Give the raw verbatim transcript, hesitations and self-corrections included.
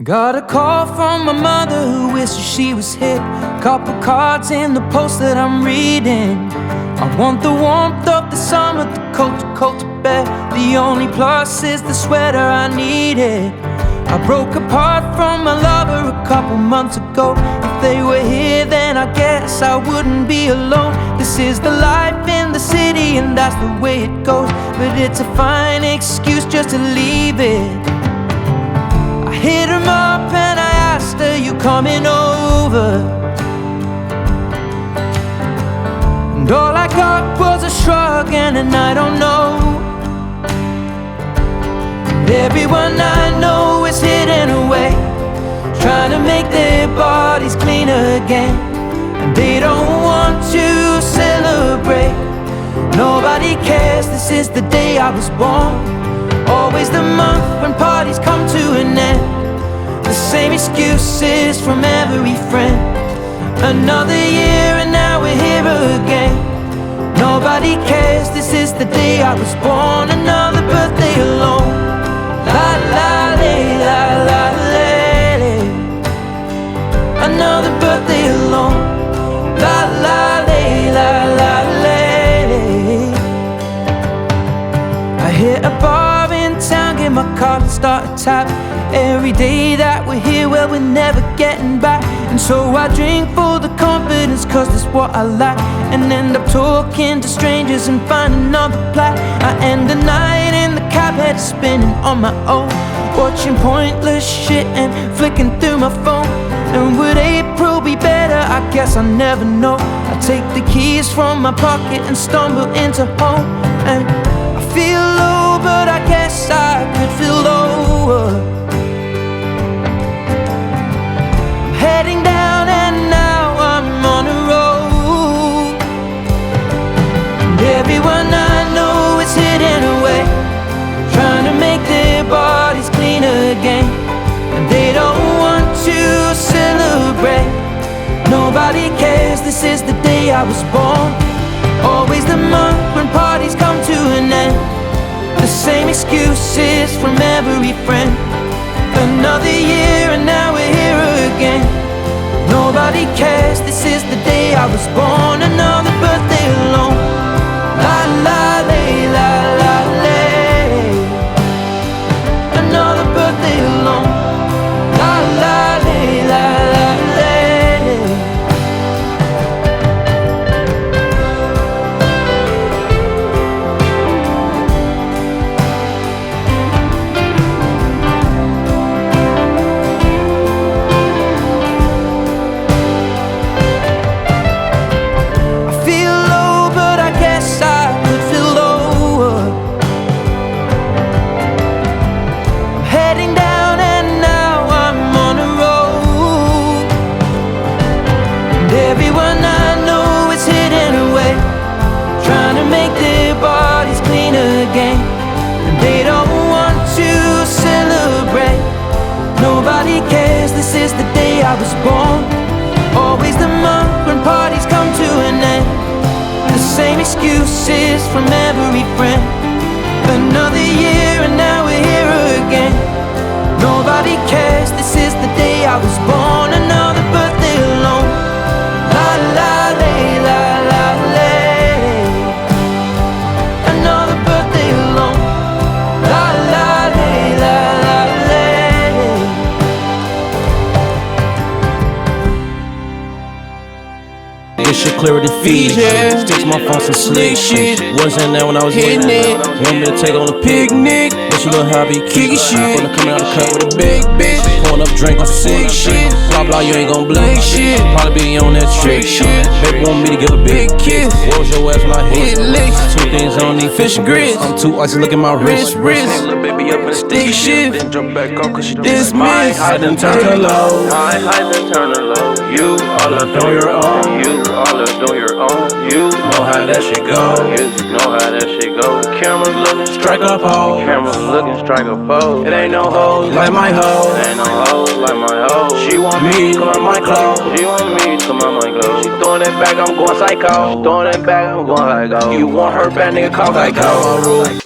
Got a call from my mother who wishes she was here. Couple cards in the post that I'm reading. I want the warmth of the summer, the coat to coat to bear. The only plus is the sweater I needed. I broke apart from my lover a couple months ago. If they were here then I guess I wouldn't be alone. This is the life in the city and that's the way it goes. But it's a fine excuse just to leave it. I hit her up and I asked her, you coming over? And all I got was a shrug and an I don't know. And everyone I know is hidden away, trying to make their bodies cleaner again. And they don't want to celebrate. Nobody cares, this is the day I was born. Always the month when parties come to an end. The same excuses from every friend. Another year and now we're here again. Nobody cares, this is the day I was born. Another birthday alone. La la lay, la la lay. Another birthday alone. La la lay, la la lay. I hit a bar in town, get my car and start a tap. Every day that we're here, well, we're never getting back. And so I drink for the confidence, cause that's what I like. And end up talking to strangers and find another plot. I end the night in the cab, head spinning on my own, watching pointless shit and flicking through my phone. And would April be better? I guess I'll never know. I take the keys from my pocket and stumble into home. And I feel low, but I guess I could feel lower. Heading down and now I'm on a road. And everyone I know is hidden away, trying to make their bodies cleaner again. And they don't want to celebrate. Nobody cares, this is the day I was born. Always the month when parties come to an end. The same excuses from every friend. Another year and now we're here again. Nobody cares, this is the day I was born. Another birthday alone. La la lay, la la lay. Another birthday alone. La la lay, la la lay. Everyone I know is hidden away, trying to make their bodies cleaner again. And they don't want to celebrate. Nobody cares, this is the day I was born. Always the month when parties come to an end. The same excuses from every friend. Another year and now we're here again. Nobody cares, this is the day I was born. Another birthday alone. La la lay, la la lay. Another birthday alone. La la lay, la la lay. This shit clearer than Fiji. Sticks my phone some slick shit. Wasn't there when I was hitting it. Want me to take on a picnic, but you know how I be kicking shit. When I come out the cut with a big bitch, pouring up drink on sick shit. Blah blah, you ain't gon' blink shit. Probably be on that trick shit. Baby want me to give a big kiss. What was your ass when I hit licks? Two things I don't need fish and grits. I'm too icy, look at my wrist, wrist. Little baby up in the stick shit. Then jump back up cause she dismissed. Hide and turn her low. I hide and turn her low. You all up on your own. You all up on your own. You know how that shit go. You know how that shit go. Cameras looking, Strike up hoe. cameras looking, strike a pose. It ain't no hoes like my hoe. Ain't no hoes like my hoe. She want me to come out my clothes. She want me to come out my clothes. She throwing that back, I'm going psycho. Throwing that back, I'm going psycho. You want her bad, nigga, call Geico.